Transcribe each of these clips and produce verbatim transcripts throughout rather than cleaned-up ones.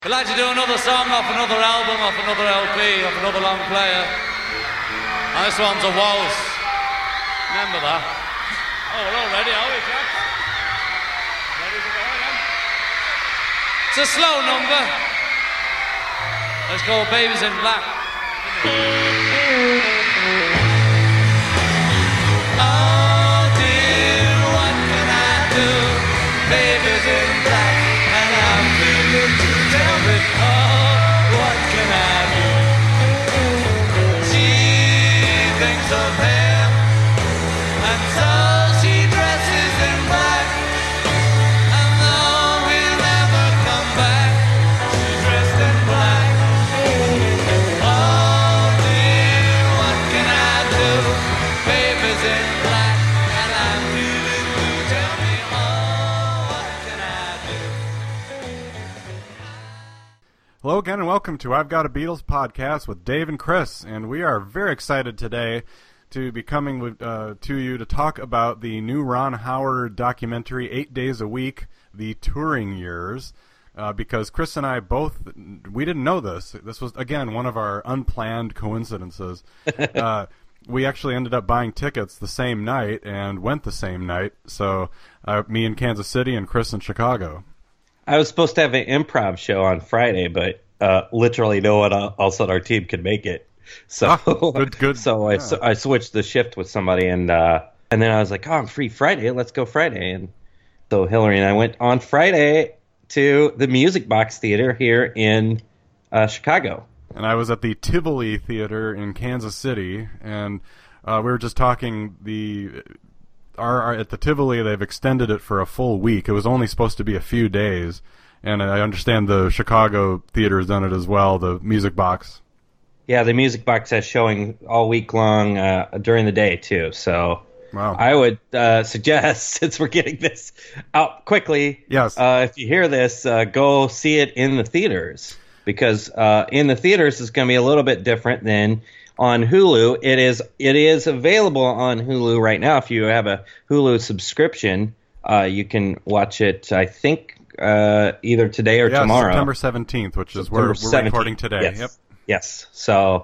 I'd like to do another song off another album, off another L P, off another long player. And this one's a waltz. Remember that? Oh, we're all ready, are we, chaps? Ready to go again? It's a slow number. Let's go, Babies in Black. Oh dear, what can I do? Babies in black, and I'm feeling to tell me, oh, what can I do? She thinks of him, and so she dresses in black, and though he'll never come back, she's dressed in black. Oh dear, what can I do? Babies in black, and I'm feeling to tell me, oh, what can I do? Hello again and welcome to I've Got a Beatles podcast with Dave and Chris, and we are very excited today to be coming with, uh, to you to talk about the new Ron Howard documentary, Eight Days a Week, The Touring Years, uh, because Chris and I both, we didn't know this. This was, again, one of our unplanned coincidences. uh, we actually ended up buying tickets the same night and went the same night, so uh, me in Kansas City and Chris in Chicago. I was supposed to have an improv show on Friday, but uh, literally no one else on our team could make it. So, Ah, good, good. so I, Yeah. so I switched the shift with somebody, and uh, and then I was like, oh, I'm free Friday. Let's go Friday. And so Hillary and I went on Friday to the Music Box Theater here in uh, Chicago. And I was at the Tivoli Theater in Kansas City, and uh, we were just talking the our, our at the Tivoli they've extended it for a full week. It was only supposed to be a few days, and I understand the Chicago theater has done it as well. The Music Box. Yeah, the Music Box has showing all week long uh, during the day, too. So Wow. I would uh, suggest, since we're getting this out quickly, Yes. uh, if you hear this, uh, go see it in the theaters. Because uh, in the theaters is going to be a little bit different than on Hulu. It is it is available on Hulu right now. If you have a Hulu subscription, uh, you can watch it, I think, uh, either today or yeah, tomorrow. September seventeenth, which is where we're September recording seventeenth. today. Yes. Yep. Yes. So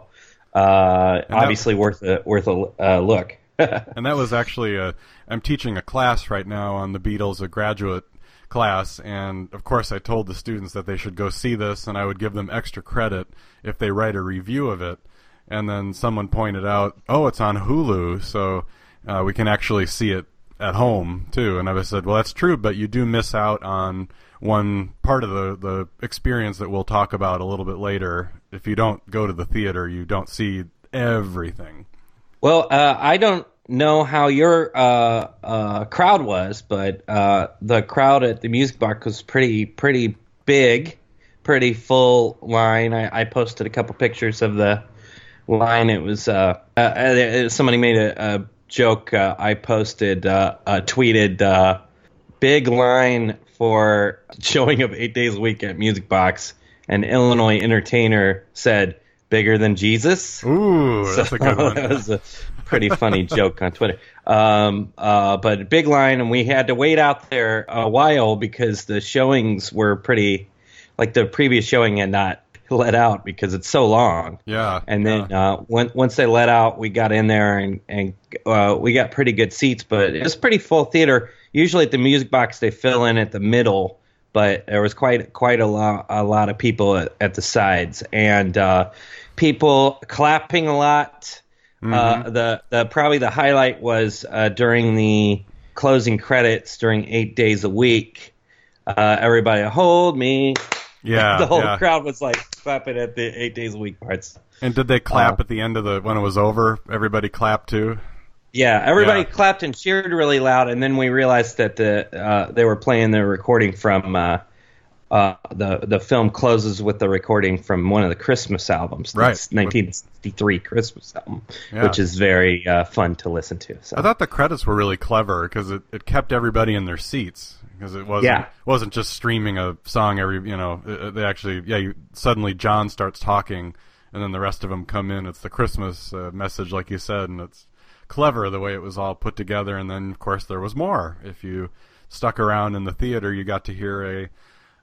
uh, that- obviously worth a worth a uh, look. And that was actually a, I'm teaching a class right now on the Beatles, a graduate class, and of course I told the students that they should go see this, and I would give them extra credit if they write a review of it. And then someone pointed out, oh, it's on Hulu, so uh, we can actually see it at home too. And I said, well, that's true, but you do miss out on one part of the, the experience that we'll talk about a little bit later. If you don't go to the theater, you don't see everything. Well, uh, I don't know how your uh, uh, crowd was, but uh, the crowd at the Music Box was pretty pretty big, pretty full line. I, I posted a couple pictures of the line. It was uh, uh, uh, somebody made a, a joke. Uh, I posted, uh, uh, tweeted, uh, big line for showing of Eight Days a Week at Music Box, and Illinois Entertainer said, bigger than Jesus. Ooh, that's a good one. That was a pretty funny joke on Twitter. Um, uh, but big line, and we had to wait out there a while because the showings were pretty, like the previous showing had not let out because it's so long. Yeah. And then yeah. uh, when, once they let out, we got in there and, and uh, we got pretty good seats, but it was pretty full theater. Usually at the Music Box, they fill in at the middle, but there was quite quite a lot a lot of people at, at the sides, and uh, people clapping a lot. Mm-hmm. Uh, the the probably the highlight was uh, during the closing credits during Eight Days a Week. Uh, everybody hold me. Yeah, the whole yeah. crowd was like clapping at the Eight Days a Week parts. And did they clap Uh, at the end of the when it was over? Everybody clapped too. Yeah, everybody Yeah. clapped and cheered really loud, and then we realized that the uh, they were playing the recording from uh, uh, the the film closes with the recording from one of the Christmas albums, Right. the nineteen sixty-three Christmas album, Yeah. which is very uh, fun to listen to. So. I thought the credits were really clever because it, it kept everybody in their seats because it wasn't Yeah. wasn't just streaming a song every you know it, they actually yeah you, suddenly John starts talking and then the rest of them come in. It's the Christmas uh, message like you said, and it's clever the way it was all put together. And then of course there was more. If you stuck around in the theater, you got to hear a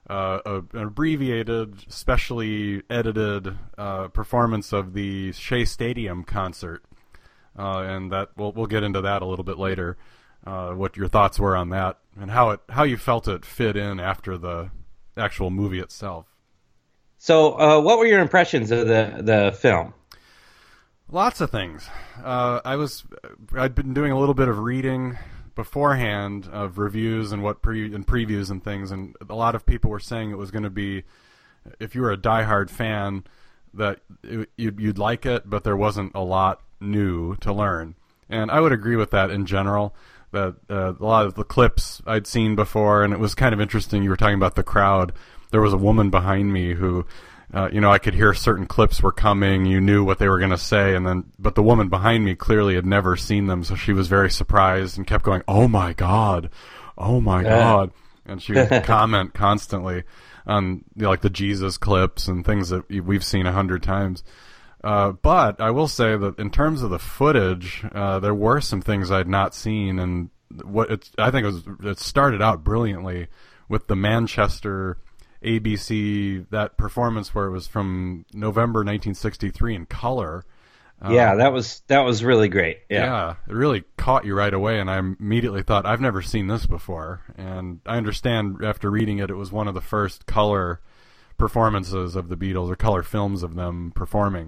uh, a, an abbreviated, specially edited uh, performance of the Shea Stadium concert, uh, and that we'll we'll get into that a little bit later. Uh, what your thoughts were on that, and how it how you felt it fit in after the actual movie itself. So, uh, what were your impressions of the the film? Lots of things. Uh, I was I'd been doing a little bit of reading beforehand of reviews and what pre and previews and things, and a lot of people were saying it was going to be, if you were a diehard fan, that it, you'd, you'd like it, but there wasn't a lot new to learn. And I would agree with that in general. That uh, a lot of the clips I'd seen before, and it was kind of interesting. You were talking about the crowd. There was a woman behind me who, uh, you know, I could hear certain clips were coming. You knew what they were going to say, and then, but the woman behind me clearly had never seen them, so she was very surprised and kept going, "Oh my God, oh my Yeah. God," and she would comment constantly on, you know, like the Jesus clips and things that we've seen a hundred times. Uh, but I will say that in terms of the footage, uh, there were some things I'd not seen, and what it, I think it was it started out brilliantly with the Manchester A B C, that performance where it was from November nineteen sixty-three in color. Um, Yeah, that was that was really great. Yeah. yeah, it really caught you right away, and I immediately thought, I've never seen this before. And I understand after reading it, it was one of the first color performances of the Beatles, or color films of them performing.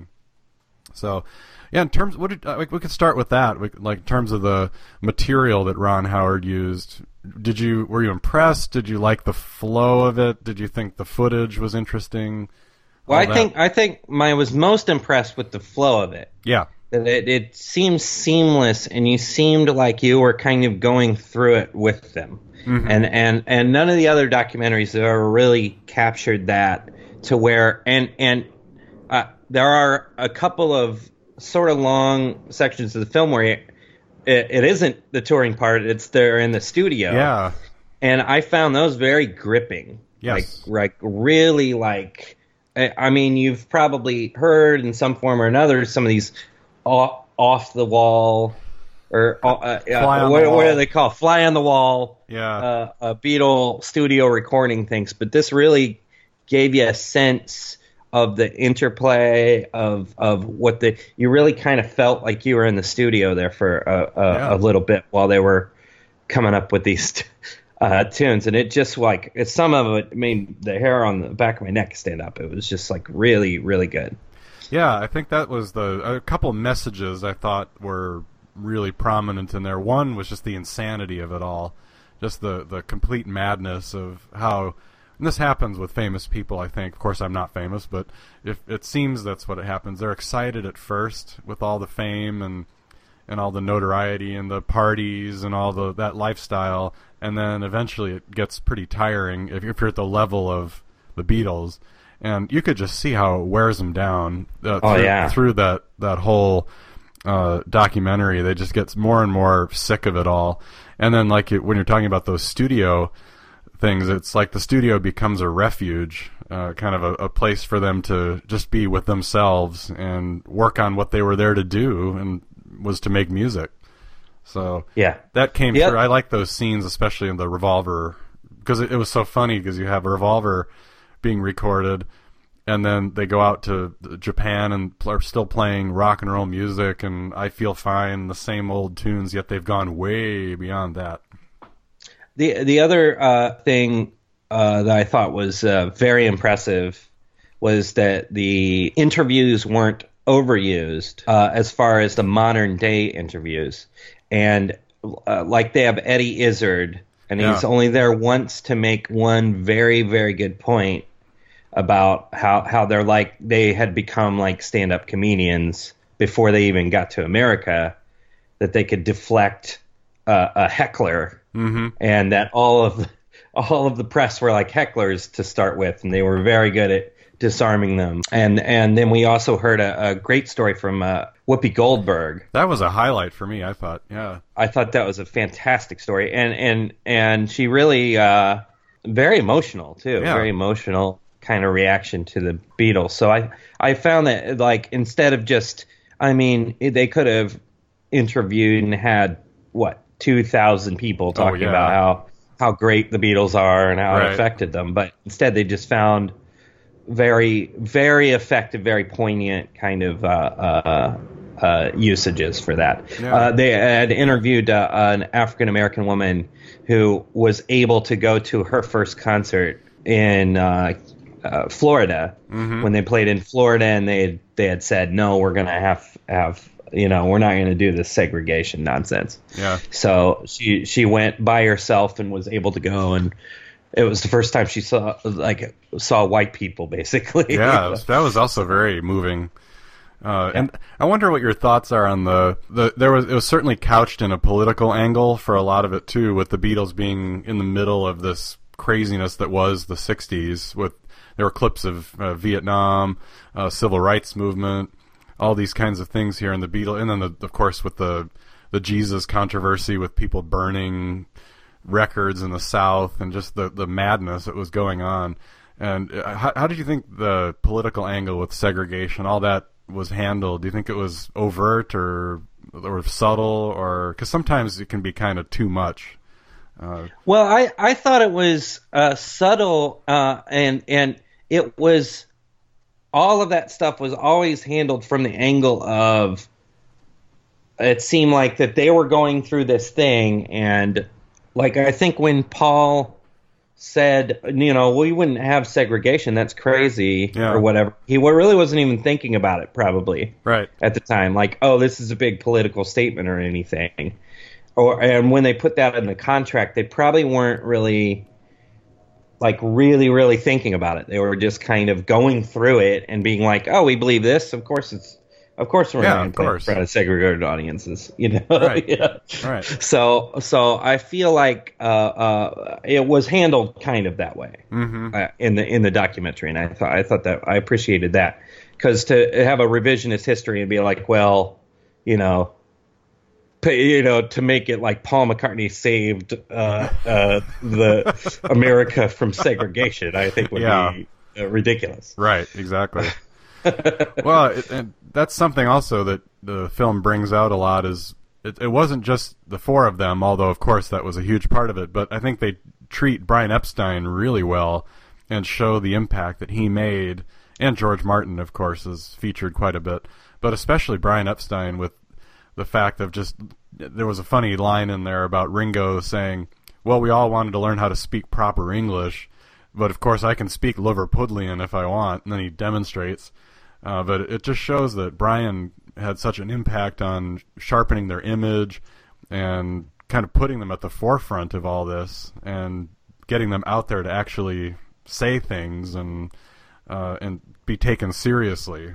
So, yeah, in terms, what did, uh, we could start with that. We, like in terms of the material that Ron Howard used, did you were you impressed? Did you like the flow of it? Did you think the footage was interesting? Well, All I that? think I think I was most impressed with the flow of it. Yeah, That It, it seemed seamless, and you seemed like you were kind of going through it with them. Mhm. And, and and none of the other documentaries have ever really captured that to where and and uh, there are a couple of sort of long sections of the film where it, it, it isn't the touring part; it's they're in the studio. yeah, And I found those very gripping. Yes. Like, like really like, I I mean, you've probably heard in some form or another some of these off, off the wall or uh, uh, Fly on what, the what wall. do they call fly on the wall? yeah. Uh, uh, Beatle studio recording things. But this really gave you a sense of the interplay of of what the you really kind of felt like you were in the studio there for a, a, Yeah. a little bit while they were coming up with these uh, tunes, and it just like it's some of it made the hair on the back of my neck stand up. It was just like really, really good. Yeah, I think that was the a couple of messages I thought were really prominent in there. One was just the insanity of it all, just the the complete madness of how. And this happens with famous people, I think. Of course, I'm not famous, but if it seems that's what it happens. They're excited at first with all the fame and and all the notoriety and the parties and all the that lifestyle, and then eventually it gets pretty tiring if, if you're at the level of the Beatles. And you could just see how it wears them down uh, Oh, through, yeah. through that that whole uh, documentary. They just get more and more sick of it all. And then, like it, when you're talking about those studio things, it's like the studio becomes a refuge, uh, kind of a, a place for them to just be with themselves and work on what they were there to do, and was to make music. So Yeah. that came Yep. through. I like those scenes, especially in the Revolver, because it, it was so funny because you have a Revolver being recorded, and then they go out to Japan and pl- are still playing rock and roll music and I Feel Fine, the same old tunes, yet they've gone way beyond that. The the other uh, thing uh, that I thought was uh, very impressive was that the interviews weren't overused uh, as far as the modern day interviews, and uh, like they have Eddie Izzard, and he's Yeah. only there once to make one very very good point about how how they're like they had become like stand up comedians before they even got to America, that they could deflect uh, a heckler. Mm-hmm. And that all of the, all of the press were like hecklers to start with, and they were very good at disarming them. And and then we also heard a, a great story from uh, Whoopi Goldberg. That was a highlight for me, I thought. Yeah. I thought that was a fantastic story, and and and she really uh, very emotional too, Yeah. very emotional kind of reaction to the Beatles. So I I found that like instead of just, I mean, they could have interviewed and had what two thousand people talking yeah. about how how great the Beatles are and how Right. it affected them. But instead, they just found very, very effective, very poignant kind of uh, uh, uh, usages for that. Yeah. Uh, they had interviewed uh, an African American woman who was able to go to her first concert in uh, uh, Florida Mm-hmm. when they played in Florida, and they had, they had said, no, we're going to have have you know we're not going to do this segregation nonsense. Yeah. So she she went by herself and was able to go, and it was the first time she saw like saw white people basically. Yeah, it was- that was also very moving. Uh, and I wonder what your thoughts are on the, the there was it was certainly couched in a political angle for a lot of it too, with the Beatles being in the middle of this craziness that was the sixties. With there were clips of uh, Vietnam, uh, civil rights movement, all these kinds of things here in the Beatles, and then the, of course with the the Jesus controversy with people burning records in the South and just the the madness that was going on. And uh, how, how did you think the political angle with segregation, all that was handled? Do you think it was overt or or subtle, or because sometimes it can be kind of too much? Uh, Well, I, I thought it was uh, subtle, uh, and and it was all of that stuff was always handled from the angle of it seemed like that they were going through this thing, and like I think when Paul said, you know, we wouldn't have segregation, that's crazy, Yeah. or whatever, he wa- really wasn't even thinking about it probably right. at the time, like, oh, this is a big political statement or anything. Or and when they put that in the contract, they probably weren't really like really, really thinking about it. They were just kind of going through it and being like, oh, we believe this. Of course it's of course we're Yeah, going of to play in course. front of segregated audiences, you know. Right. Yeah. Right. So so I feel like uh, uh, it was handled kind of that way Mm-hmm. uh, in the in the documentary, and I thought I thought that I appreciated that, because to have a revisionist history and be like, well, you know, p- you know, to make it like Paul McCartney saved uh, uh, the America from segregation, I think would Yeah. be uh, ridiculous. Right. Exactly. Well, it, and that's something also that the film brings out a lot is it, it wasn't just the four of them, although of course that was a huge part of it, but I think they treat Brian Epstein really well and show the impact that he made, and George Martin, of course, is featured quite a bit, but especially Brian Epstein with the fact of just, there was a funny line in there about Ringo saying, well, we all wanted to learn how to speak proper English, but of course I can speak Liverpudlian if I want, and then he demonstrates. Uh, but it just shows that Brian had such an impact on sharpening their image and kind of putting them at the forefront of all this and getting them out there to actually say things and uh, and be taken seriously.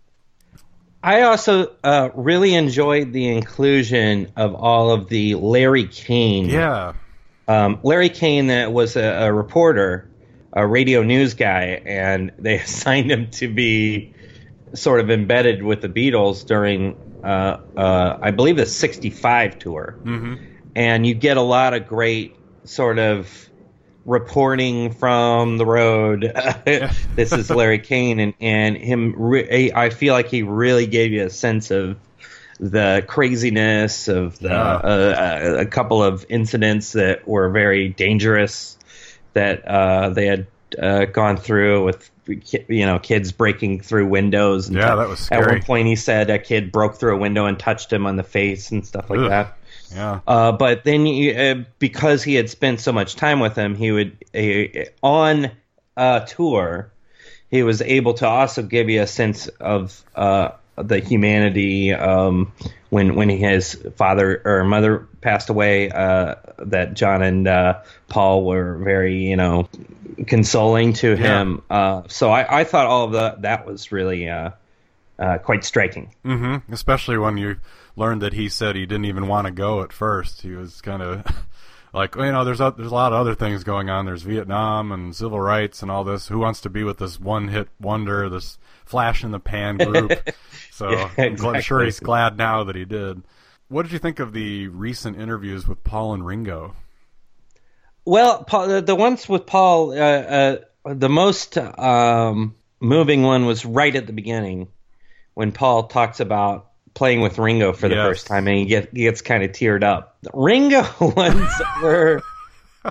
I also uh, really enjoyed the inclusion of all of the Larry Kane. Yeah. Um, Larry Kane that was a, a reporter, a radio news guy, and they assigned him to be sort of embedded with the Beatles during, uh, uh, I believe, the sixty-five tour. Mm-hmm. And you get a lot of great sort of reporting from the road. This is Larry Kane, and, and him. Re- I feel like he really gave you a sense of the craziness of the Yeah. uh, a couple of incidents that were very dangerous that uh, they had uh, gone through with, you know, kids breaking through windows. And Yeah, that was At scary. one point, he said a kid broke through a window and touched him on the face and stuff like Ugh. that. Yeah. Uh, but then, you, uh, because he had spent so much time with him, he would uh, on uh, tour, he was able to also give you a sense of uh, the humanity. Um, when when his father or mother passed away, uh, that John and uh, Paul were very, you know, consoling to him. Uh, so I, I thought all of the, that was really uh, uh, quite striking. Mm-hmm. Especially when you learned that he said he didn't even want to go at first. He was kind of like, well, you know, there's a, there's a lot of other things going on. There's Vietnam and civil rights and all this. Who wants to be with this one-hit wonder, this flash in the pan group? So Yeah, I'm, gl- I'm sure exactly. he's glad now that he did. What did you think of the recent interviews with Paul and Ringo? Well, Paul, the, the ones with Paul, uh, uh, the most um, moving one was right at the beginning when Paul talks about playing with Ringo for the Yes. first time, and he, get, he gets kind of teared up. The Ringo ones were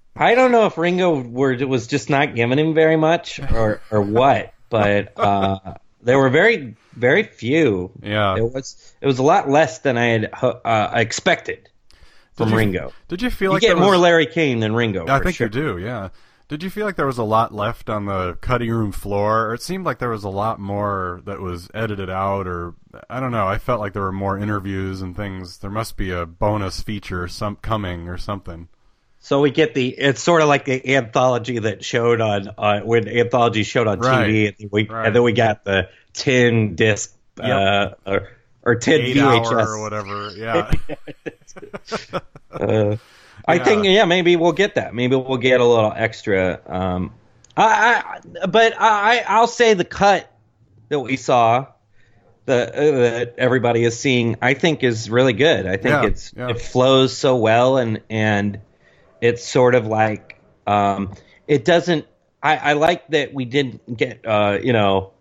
I don't know if Ringo were was just not giving him very much or or what, but uh, there were very very few. Yeah, it was it was a lot less than I had uh, expected from did you, Ringo. Did you feel you like get there more was, Larry King than Ringo? I think sure. you do. Yeah. Did you feel like there was a lot left on the cutting room floor? Or it seemed like there was a lot more that was edited out, or I don't know. I felt like there were more interviews and things. There must be a bonus feature some coming or something. So we get the, it's sort of like the anthology that showed on, uh, when anthology showed on right. T V, and, we, right. and then we got the ten disc, yep. uh, or, or ten Eight V H S. hour or whatever, yeah. uh, I yeah. think, yeah, maybe we'll get that. Maybe we'll get a little extra. Um, I, I but I, I'll say the cut that we saw, the uh, that everybody is seeing, I think is really good. I think yeah. it's yeah. it flows so well, and and it's sort of like um, it doesn't. I, I like that we didn't get uh, you know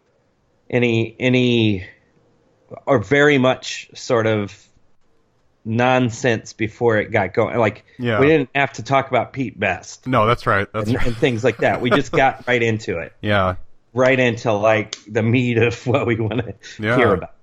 any any or very much sort of nonsense before it got going. Like yeah. we didn't have to talk about Pete Best. No, that's right. That's and, right. and things like that. We just got right into it. Yeah. Right into like the meat of what we want to yeah. hear about.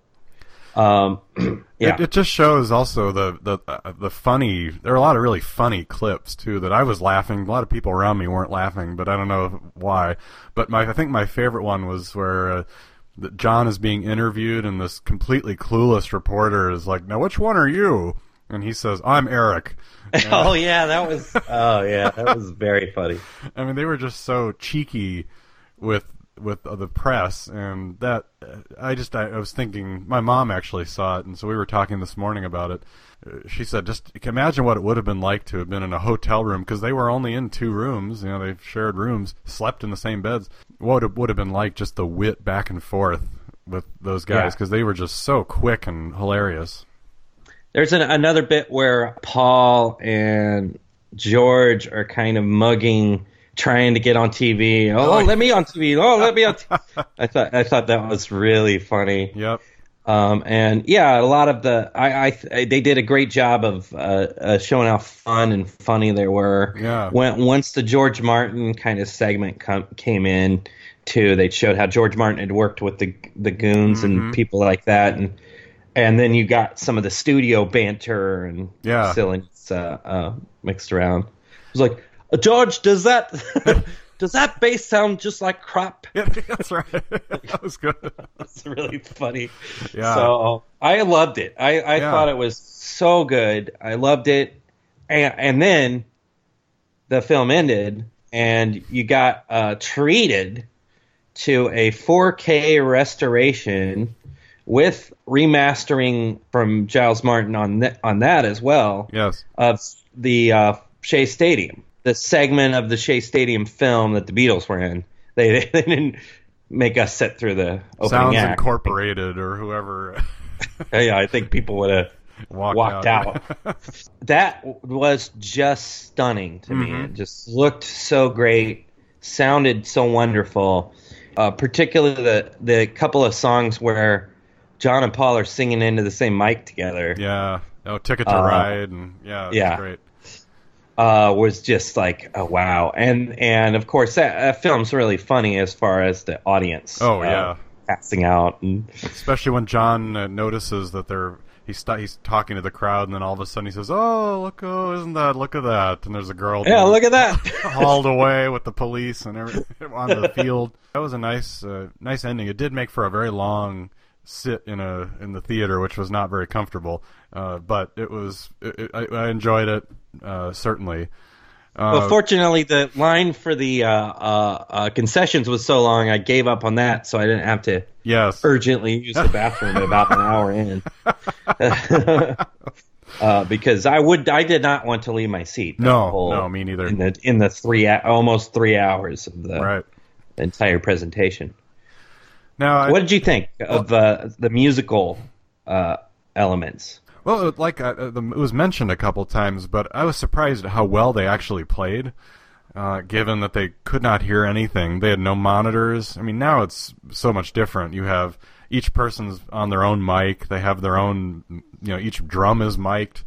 Um, yeah. It, it just shows also the the uh, the funny. There are a lot of really funny clips too that I was laughing. A lot of people around me weren't laughing, but I don't know why. But my I think my favorite one was where uh, John is being interviewed, and this completely clueless reporter is like, "Now, which one are you?" And he says, "I'm Eric." And, oh yeah, that was. Oh yeah, that was very funny. I mean, they were just so cheeky with. with uh, the press, and that uh, I just I, I was thinking, my mom actually saw it, and so we were talking this morning about it. Uh, she said, just imagine what it would have been like to have been in a hotel room, because they were only in two rooms, you know, they shared rooms, slept in the same beds. What it would have been like, just the wit back and forth with those guys, because yeah. they were just so quick and hilarious. There's an, another bit where Paul and George are kind of mugging, trying to get on T V. Oh, oh let me on T V. Oh, let me on T V. I thought I thought that was really funny. Yep. Um, and yeah, a lot of the I, I they did a great job of uh, uh, showing how fun and funny they were. Yeah. When once the George Martin kind of segment com- came in, too, they showed how George Martin had worked with the the goons mm-hmm. and people like that, and and then you got some of the studio banter and yeah. silliness uh, uh, mixed around. It was like, George, does that does that bass sound just like crap? Yeah, that's right. That was good. It's really funny. Yeah. So I loved it. I, I yeah. thought it was so good. I loved it. And, and then the film ended, and you got uh, treated to a four K restoration with remastering from Giles Martin on th- on that as well. Yes. Of the uh, Shea Stadium. The segment of the Shea Stadium film that the Beatles were in. They, they didn't make us sit through the opening Sounds act. Incorporated or whoever. Yeah, I think people would have walked, walked out. out. That was just stunning to mm-hmm. me. It just looked so great, sounded so wonderful. Uh, particularly the the couple of songs where John and Paul are singing into the same mic together. Yeah. Oh, Ticket to uh, Ride, and yeah, that's yeah. great. Uh, was just like, oh, wow. And, and of course, that, that film's really funny as far as the audience. Oh, uh, yeah. Passing out. And especially when John uh, notices that they're, he's, st- he's talking to the crowd, and then all of a sudden he says, oh, look, oh, isn't that, look at that. And there's a girl yeah, look at that. hauled away with the police and everything on the field. That was a nice, uh, nice ending. It did make for a very long sit in a in the theater, which was not very comfortable, uh, but it was it, it, I, I enjoyed it uh, certainly. Uh, well, fortunately, the line for the uh, uh, uh, concessions was so long, I gave up on that, so I didn't have to yes. urgently use the bathroom about an hour in. uh, because I would I did not want to leave my seat. No, whole, no, me neither. In the in the three almost three hours of the right. entire presentation. Now, I, what did you think of uh, the musical uh, elements? Well, like uh, the, it was mentioned a couple times, but I was surprised at how well they actually played, uh, given that they could not hear anything. They had no monitors. I mean, now it's so much different. You have each person's on their own mic. They have their own, you know, each drum is mic'd,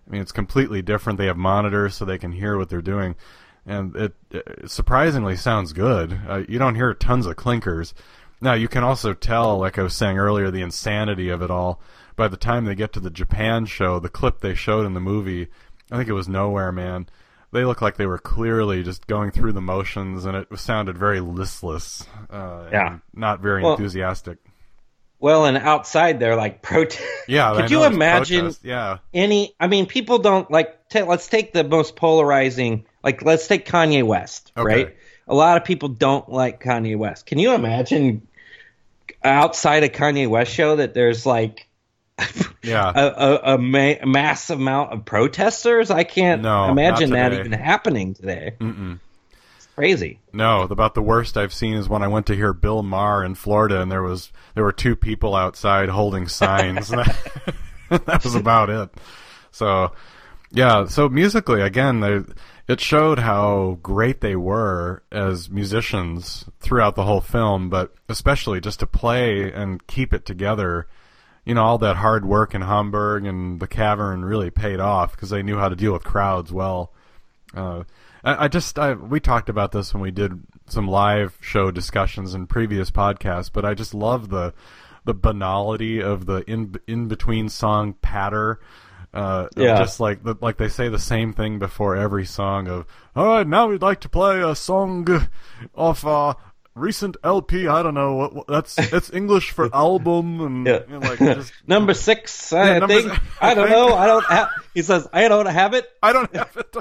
I mean, it's completely different. They have monitors so they can hear what they're doing, and it, it surprisingly sounds good. Uh, you don't hear tons of clinkers. Now, you can also tell, like I was saying earlier, the insanity of it all. By the time they get to the Japan show, the clip they showed in the movie, I think it was Nowhere Man, they looked like they were clearly just going through the motions, and it sounded very listless, uh, Yeah. and not very Well- enthusiastic. Well, and outside they're like protest. Yeah, I Could you know, it's imagine protest, yeah. any? I mean, people don't like. ta let's take the most polarizing. Like, let's take Kanye West, Okay. right? A lot of people don't like Kanye West. Can you imagine outside a Kanye West show that there's like Yeah. a, a, a, ma- a mass amount of protesters? I can't No, imagine not that today. even happening today. Mm-mm. It's crazy. No, about the worst I've seen is when I went to hear Bill Maher in Florida, and there was there were two people outside holding signs. And that, that was about it. So, yeah. So musically, again, they, it showed how great they were as musicians throughout the whole film, but especially just to play and keep it together. You know, all that hard work in Hamburg and the Cavern really paid off because they knew how to deal with crowds well. Uh, I, I just I, we talked about this when we did some live show discussions in previous podcasts, but I just love the the banality of the in in between song patter. Uh, of Yeah. just like the, like they say the same thing before every song of, all right, now we'd like to play a song off uh recent L P. I don't know what, what that's it's English for album, and Yeah. you know, like just, Number six, I Yeah, number think. six, I I don't think. know. I don't have. He says, I don't have it. I don't have it.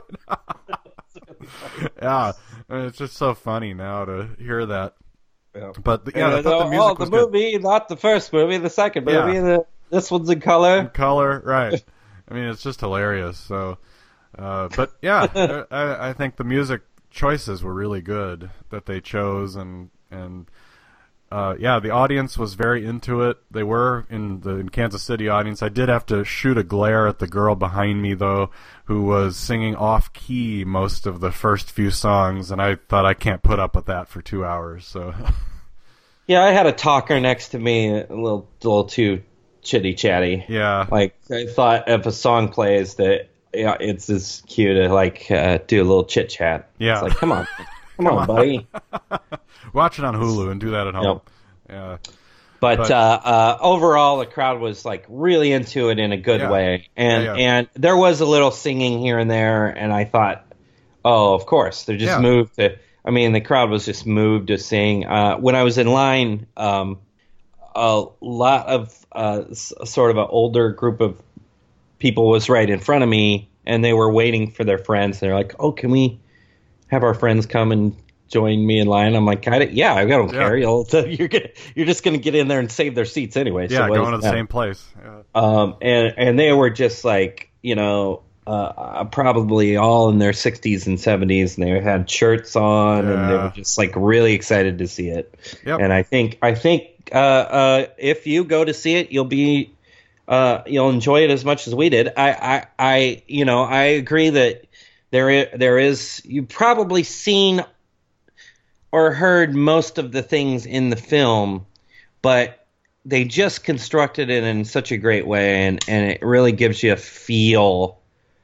Yeah, I mean, it's just so funny now to hear that. Yeah. But yeah, I And, thought the uh, music oh, the was good. movie, not the first movie, the second Yeah. movie. The, this one's in color. Color, right? I mean, it's just hilarious. So, uh, but yeah, I, I think the music choices were really good that they chose, and and uh, yeah, the audience was very into it. They were in the in Kansas City audience. I did have to shoot a glare at the girl behind me though, who was singing off key most of the first few songs, and I thought I can't put up with that for two hours. So. Yeah, I had a talker next to me, a little, a little too chitty chatty. Yeah. Like, I thought if a song plays that, yeah, it's as cute to like uh, do a little chit chat. Yeah. It's like, come on, come on, buddy. Watch it on Hulu and do that at home. Yep. Yeah. But, But- uh, uh, overall, the crowd was like really into it in a good Yeah. way, and Yeah, yeah. and there was a little singing here and there, and I thought, oh, of course, they're just Yeah. moved to. I mean, the crowd was just moved to sing. Uh, when I was in line, um, a lot of uh, s- sort of an older group of people was right in front of me, and they were waiting for their friends. They're like, "Oh, can we have our friends come and join me in line?" I'm like, I don't- "Yeah, I don't Yeah. care. You'll, you're gonna, you're just going to get in there and save their seats anyway." Yeah, so what going to is the that? same place. Yeah. Um, and and they were just like, you know, uh, probably all in their sixties and seventies, and they had shirts on, and they Yeah. were just like really excited to see it. Yep. And I think I think uh, uh, if you go to see it, you'll be uh, you'll enjoy it as much as we did. I, I, I you know I agree that there is, there is you've probably seen or heard most of the things in the film, but they just constructed it in such a great way, and, and it really gives you a feel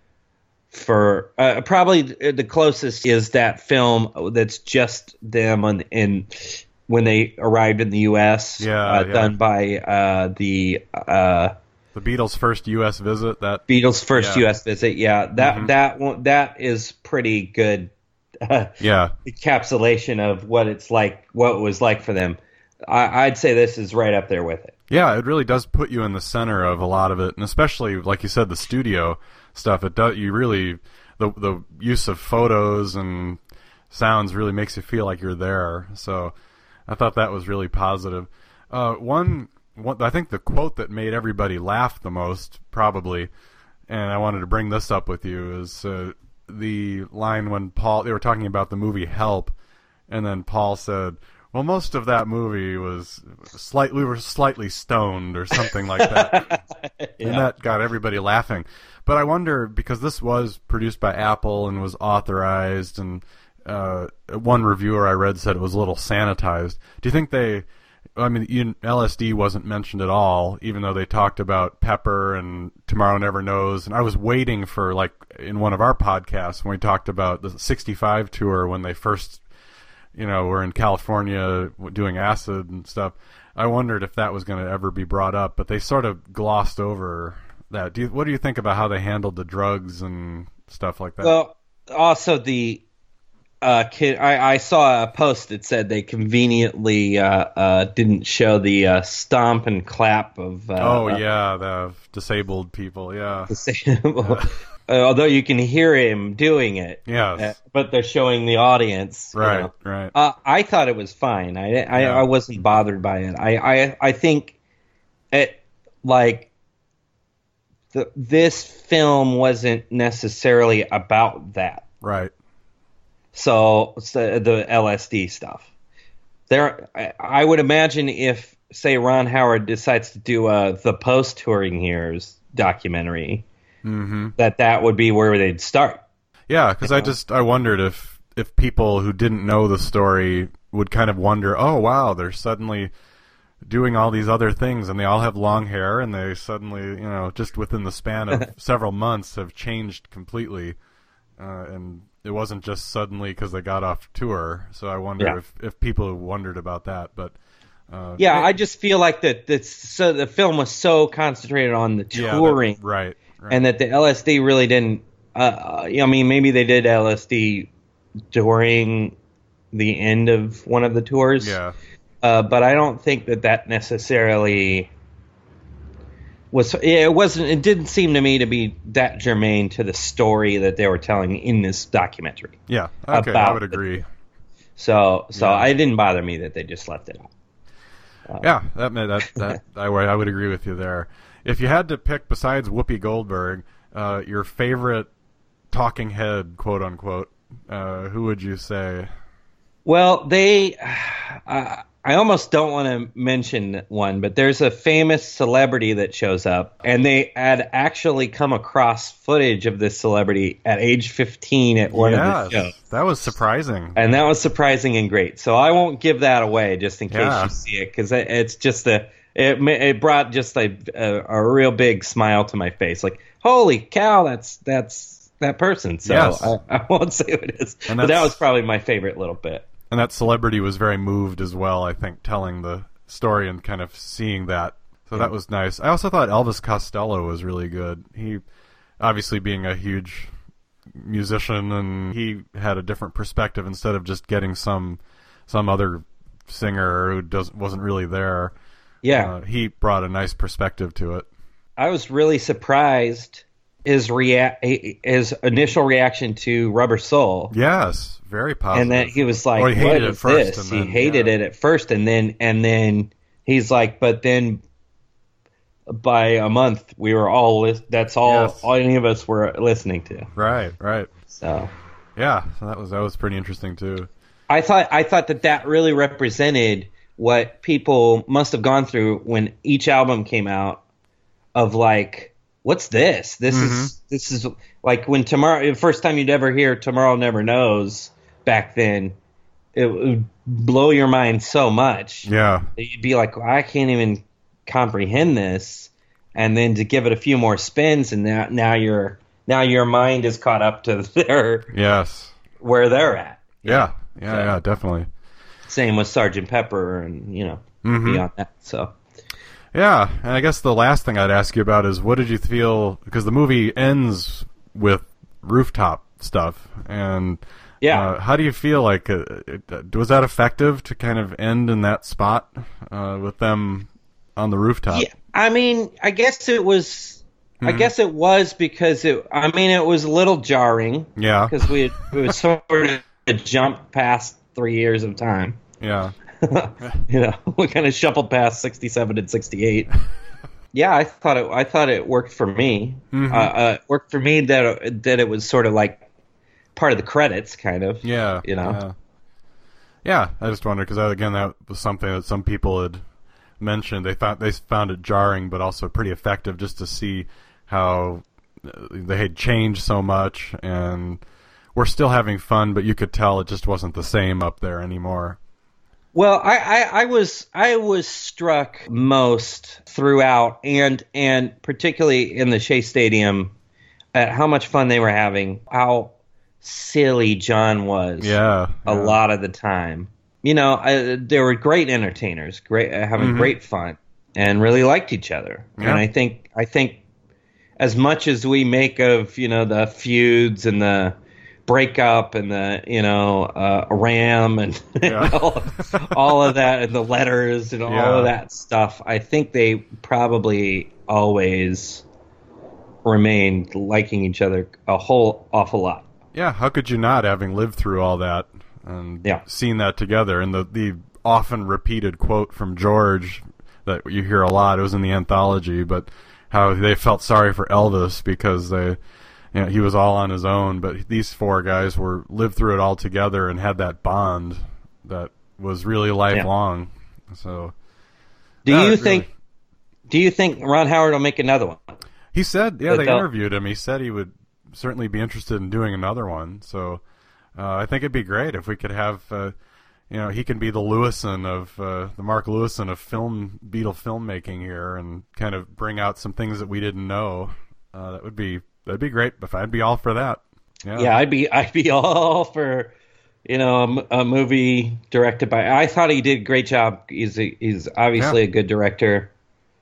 for uh, probably the closest is that film that's just them on in when they arrived in the U S Yeah, uh, yeah. done by uh, the uh, The Beatles' first U S visit. That Beatles' first Yeah. U S visit. Yeah, that Mhm. that one, that is pretty good uh, yeah, encapsulation of what it's like, what it was like for them. I, I'd say this is right up there with it. yeah, it really does put you in the center of a lot of it, and especially like you said, the studio stuff. It does. You really the the use of photos and sounds really makes you feel like you're there. So I thought that was really positive. Uh, one, one, I think the quote that made everybody laugh the most, probably, and I wanted to bring this up with you, is uh, the line when Paul, they were talking about the movie Help, and then Paul said, well, most of that movie was slight, we were slightly stoned or something like that. And that got everybody laughing. But I wonder, because this was produced by Apple and was authorized, and uh, one reviewer I read said it was a little sanitized. Do you think they I mean, you- L S D wasn't mentioned at all, even though they talked about Pepper and Tomorrow Never Knows. And I was waiting for, like, in one of our podcasts when we talked about the sixty-five tour when they first, you know, were in California doing acid and stuff. I wondered if that was going to ever be brought up, but they sort of glossed over that. Do you, what do you think about how they handled the drugs and stuff like that? Well, also the uh, kid, I, I saw a post that said they conveniently uh, uh, didn't show the uh, stomp and clap of. Uh, oh yeah, the disabled people. Yeah. Disabled. uh, although you can hear him doing it. Yes. Uh, but they're showing the audience. you Right. know. Right. Uh, I thought it was fine. I I, Yeah. I wasn't bothered by it. I I, I think it like the, this film wasn't necessarily about that. Right. So, so the L S D stuff. There, I, I would imagine if, say, Ron Howard decides to do a the post touring years documentary, Mm-hmm. that that would be where they'd start. Yeah, because I just I wondered if if people who didn't know the story would kind of wonder, oh wow, they're suddenly doing all these other things, and they all have long hair, and they suddenly, you know, just within the span of several months have changed completely, uh, and it wasn't just suddenly because they got off tour. So I wonder Yeah. if if people wondered about that, but. Uh, Yeah, I just feel like that. That's so the film was so concentrated on the yeah, that- touring, right, right. and that the L S D really didn't. Uh, I mean, maybe they did L S D during the end of one of the tours. yeah, Uh, but I don't think that that necessarily was. It wasn't. It didn't seem to me to be that germane to the story that they were telling in this documentary. yeah. Okay, I about would the- agree. So, so Yeah. it didn't bother me that they just left it out. Yeah, that that that I would I would agree with you there. If you had to pick, besides Whoopi Goldberg, uh, your favorite talking head, quote unquote, uh, who would you say? Well, they. Uh, I almost don't want to mention one, but there's a famous celebrity that shows up, and they had actually come across footage of this celebrity at age fifteen at one of the shows. That was surprising. And that was surprising and great. So I won't give that away just in case Yeah. you see it, because it, it's just a it ma- it brought just a, a a real big smile to my face. Like, holy cow, that's that's that person. So Yes. I, I won't say who it is, And but that that's- was probably my favorite little bit. And that celebrity was very moved as well, I think, telling the story and kind of seeing that. So that was nice. I also thought Elvis Costello was really good. He, obviously being a huge musician, and he had a different perspective instead of just getting some some other singer who does, wasn't really there. Yeah, Uh, he brought a nice perspective to it. I was really surprised his rea- his initial reaction to Rubber Soul. Yes, very positive. And then he was like, Or he "What hated it is first, this?" and He then- hated yeah. it at first, and then and then he's like, "But then by a month, we were all lis- that's all Yes. all any of us were listening to." Right, right. So Yeah, so that was that was pretty interesting too. I thought I thought that that really represented what people must have gone through when each album came out. Of like, what's this? This Mm-hmm. is this is like when tomorrow. The first time you'd ever hear "Tomorrow Never Knows" back then, it would blow your mind so much. Yeah, that you'd be like, I can't even comprehend this. And then to give it a few more spins, and now now your now your mind is caught up to their yes. where they're at. Yeah, yeah, So- yeah, definitely. Same with Sergeant Pepper, and you know Mhm. beyond that. So Yeah, and I guess the last thing I'd ask you about is what did you feel, because the movie ends with rooftop stuff, and yeah, uh, how do you feel like uh, it, was that effective to kind of end in that spot uh, with them on the rooftop? yeah. I mean, I guess it was. I Mhm. guess it was because it. I mean, it was a little jarring Yeah, because we had, it was sort of a jump past three years of time. yeah, You know, we kind of shuffled past sixty-seven and sixty-eight. Yeah, I thought it. I thought it worked for me. Mhm. Uh, uh, it worked for me that that it was sort of like part of the credits, kind of. yeah, You know. yeah. Yeah, I just wondered because again, that was something that some people had mentioned. They thought they found it jarring, but also pretty effective, just to see how uh, they had changed so much, and we're still having fun, but you could tell it just wasn't the same up there anymore. Well, I, I, I was I was struck most throughout, and and particularly in the Shea Stadium, at how much fun they were having, how silly John was. Yeah, a yeah. lot of the time. You know, I, they were great entertainers, great having Mm-hmm. great fun, and really liked each other. Yeah. And I think I think as much as we make of, you know, the feuds and the breakup and the, you know, uh, Ram and Yeah. all, all of that and the letters and Yeah. all of that stuff, I think they probably always remained liking each other a whole awful lot. Yeah, how could you not, having lived through all that and Yeah. seen that together? And the, the often repeated quote from George that you hear a lot, it was in the anthology, but how they felt sorry for Elvis because they, you know, he was all on his own, but these four guys were lived through it all together and had that bond that was really lifelong. Yeah. So, do no, you really, think? Do you think Ron Howard will make another one? he said? Yeah, they they'll- interviewed him. He said he would certainly be interested in doing another one. So, uh, I think it'd be great if we could have. Uh, You know, he can be the Lewison of uh, the Mark Lewison of film Beatle filmmaking here, and kind of bring out some things that we didn't know. Uh, that would be that'd be great. If I'd be all for that. Yeah, Yeah, I'd be I'd be all for, you know, a, m- a movie directed by. I thought he did a great job. He's a, he's obviously Yeah. a good director.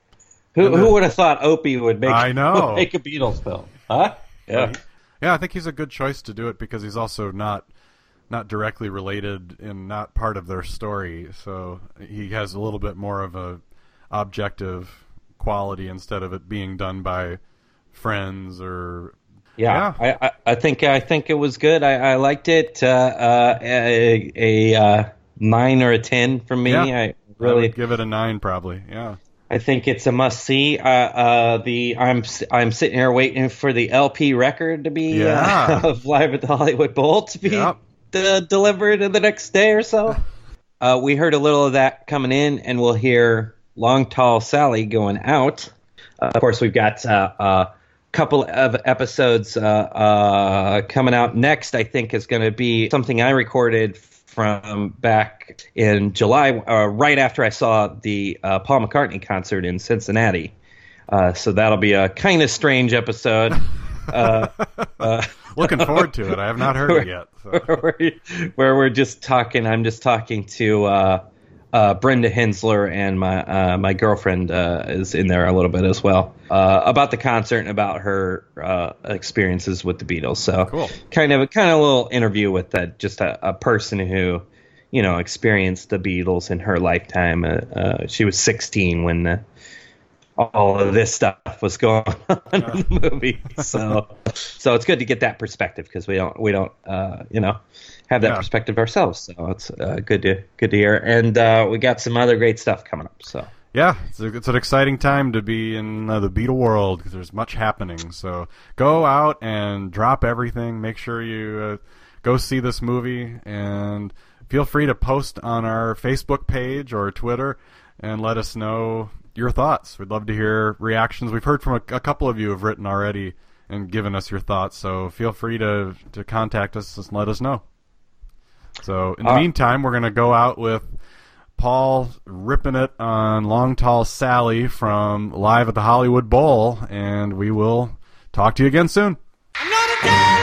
Who And the- who would have thought Opie would make I know. make a Beatles film? Huh? Yeah. yeah. I think he's a good choice to do it because he's also not not directly related and not part of their story. So he has a little bit more of a objective quality instead of it being done by friends or. Yeah, Yeah. I, I I think I think it was good. I, I liked it. Uh, uh, a a uh, nine or a ten from me. Yeah. I I really would give it a nine probably. Yeah. I think it's a must see. Uh, uh, the I'm s- I'm sitting here waiting for the L P record to be Yeah. uh, of Live at the Hollywood Bowl to be Yep. d- delivered in the next day or so. Uh, we heard a little of that coming in, and we'll hear Long Tall Sally going out. Uh, of course, we've got uh, a couple of episodes uh, uh, coming out next. I think is going to be something I recorded from back in July, uh, right after I saw the uh, Paul McCartney concert in Cincinnati. Uh, so that'll be a kind of strange episode. Uh, uh, Looking forward to it. I have not heard it yet. So. where, we- where we're just talking. I'm just talking to uh, uh, Brenda Hensler, and my uh, my girlfriend uh, is in there a little bit as well, uh, about the concert and about her uh, experiences with the Beatles. So Cool. kind of a kind of a little interview with that, just a, a person who, you know, experienced the Beatles in her lifetime. Uh, uh, she was sixteen when the all of this stuff was going on in the movie. So, so it's good to get that perspective because we don't, we don't, uh, you know, have that Yeah. perspective ourselves. So it's uh, good to, good to hear. And uh, we got some other great stuff coming up. So Yeah, it's, a, it's an exciting time to be in uh, the Beatle world because there's much happening. So go out and drop everything. Make sure you uh, go see this movie, and feel free to post on our Facebook page or Twitter and let us know your thoughts. We'd love to hear reactions. We've heard from a, a couple of you have written already and given us your thoughts, so feel free to, to contact us and let us know. So in the Uh, meantime, we're going to go out with Paul ripping it on Long Tall Sally from Live at the Hollywood Bowl, and we will talk to you again soon. I'm not a dad.